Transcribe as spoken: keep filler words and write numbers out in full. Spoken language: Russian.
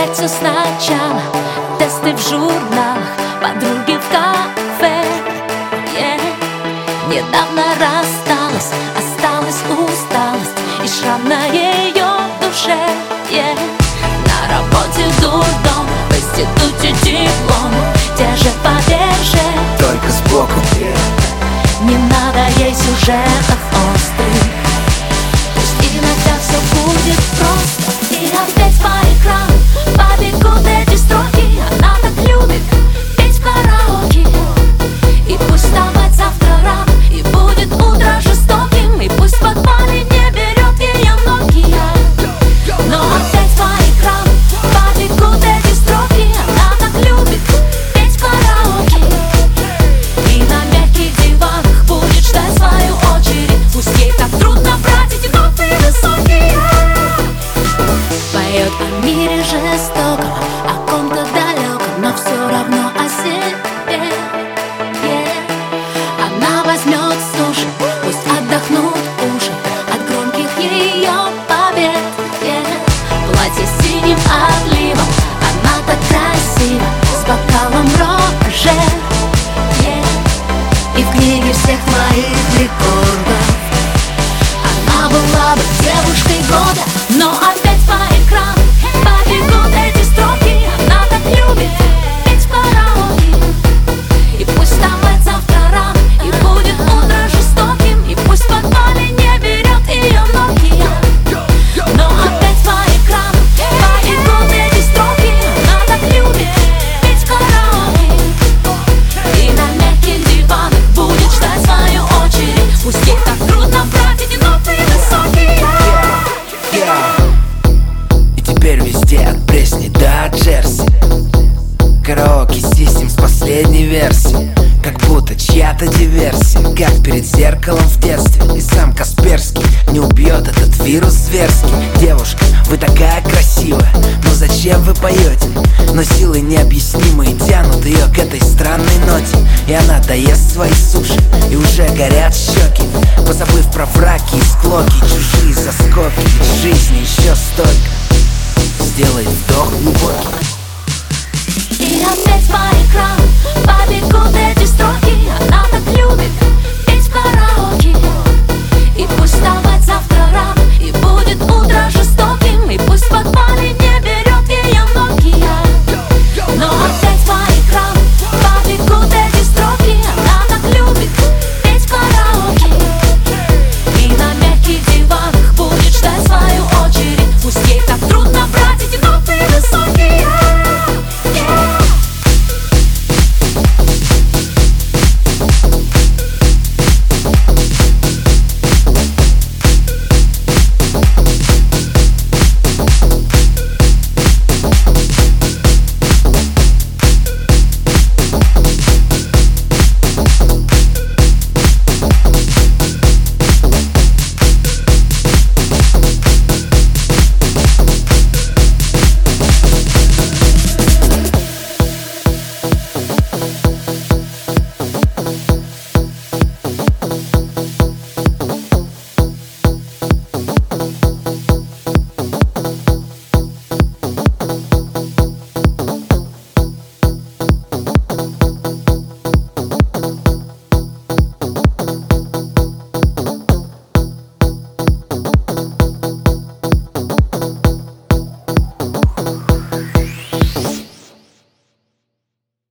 опять все сначала. Тесты в журналах, подруги в кафе, yeah. Недавно рассталась, осталась усталость и шрам на ее душе, yeah. На работе дурдом, в институте диплом, те же побеже, только сбоку, yeah. Не надо ей сюжетов острых, пусть иногда все будет просто. И опять по экрану побегут эти строки. Она так любит петь в караоке. И пусть вставать завтра рано, и будет утро жестоким, и пусть в подвале не берет ее Nokia. Но опять по экрану побегут эти строки. Она так любит петь в караоке. И на мягких диванах будет ждать свою очередь. Пусть ей так трудно брать эти ноты высокие. Поет о мире жестоком, о ком-то далеком, но все равно о себе, yeah. Она возьмет суши, пусть отдохнут уши от громких ее побед, yeah. Платье с синим отливом, она так красива, с бокалом роже, yeah. И в книге всех моих рекордов она была бы девушкой года. Но опять по экрану побегут эти строки. Она так любит петь в караоке. И пусть вставать завтра рано, и будет утро жестоким, и пусть в подвале не берет ее Nokia. Но опять по экрану побегут эти строки. Она так любит петь в караоке. И на мягких диванах будет ждать свою очередь. Пусть ей так трудно брать эти ноты высокие. И теперь везде от Пресни до Джерси караоке систем с последней версии, как будто чья-то диверсия, как перед зеркалом в детстве. И сам Касперский не убьет этот вирус зверский. Девушка, вы такая красивая, но зачем вы поете? Но силы необъяснимые тянут ее к этой странной ноте. И она доест свои суши, и уже горят щеки, позабыв про враки и склоки, чужие заскоки. Ведь жизни еще столько. Сделай